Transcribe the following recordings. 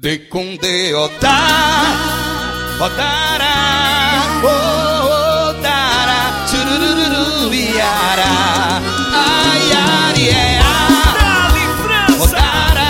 De kunde odara, odara, churururu viara, ai ariea, odara,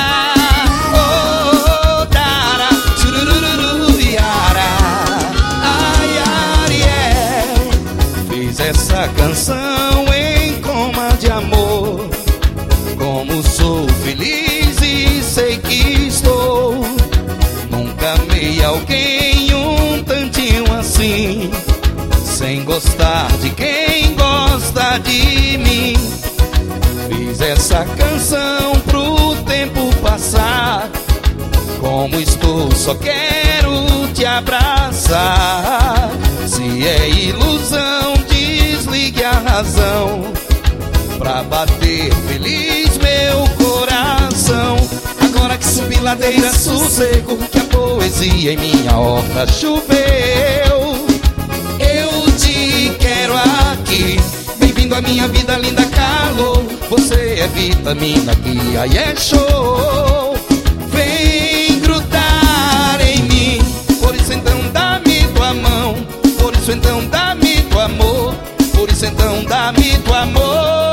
odara, churururu viara, ai ariea. Fiz essa canção em coma de amor, como sou feliz e sei que estou. Nunca amei alguém um tantinho assim, sem gostar de quem gosta de mim. Fiz essa canção pro tempo passar, como estou só quero te abraçar. Se é ilusão, desligue a razão, pra bater feliz meu coração. Agora que subi ladeira, sossego, que a poesia em minha horta choveu. Eu te quero aqui, bem-vindo à minha vida, linda calor. Você é vitamina que aí é show. Vem grudar em mim, por isso então dá-me tua mão, por isso então dá-me tua amor, por isso então dá-me tua amor.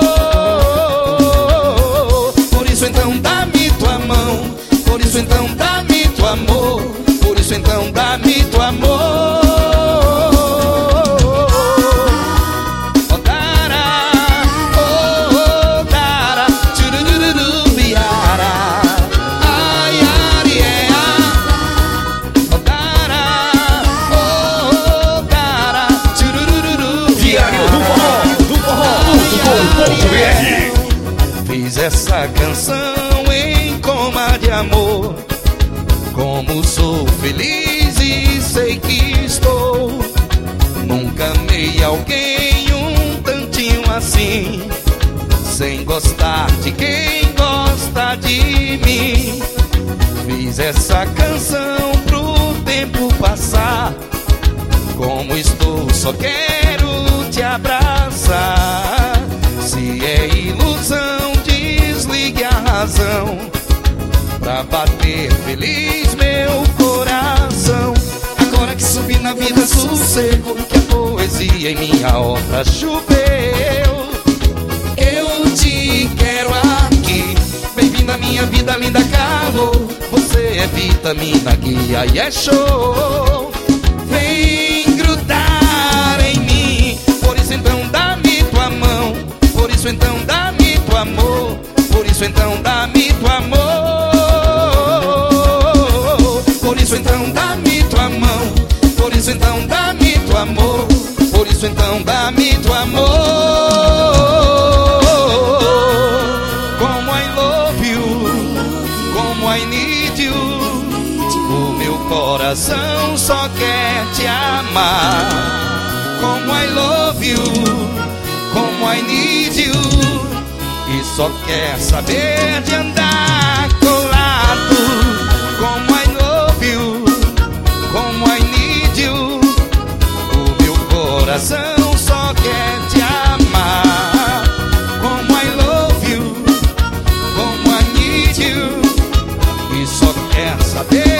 Por isso então dá-me tua mão, por isso então dá-me tua amor, por isso então dá-me tua amor. Odara, odara, churururu viara, ai ariea. Odara, odara, churururu Diário do Forró.com.br. Fiz essa canção em coma de amor, como sou feliz e sei que estou. Nunca amei alguém um tantinho assim, sem gostar de quem gosta de mim. Fiz essa canção pro tempo passar, como estou só quero te abraçar. Se é ilusão, desligue a razão, pra bater feliz meu coração. Agora que subi na vida, sossego, que a poesia em minha horta choveu. Eu te quero aqui, bem-vindo à minha vida, linda calor. Você é vitamina que aí é show. Vem grudar em mim, por isso então dá-me tua mão, por isso então dá-me tua amor, por isso então dá-me tua amor. Por isso então dá-me tua mão, por isso então dá-me tua amor, por isso então dá-me tua amor. Como I love you, como I need you, o meu coração só quer te amar. Como I love you, como I need you, e só quer saber de andar colado. Como I love you, como I need you, o meu coração só quer te amar. Como I love you, como I need you, e só quer saber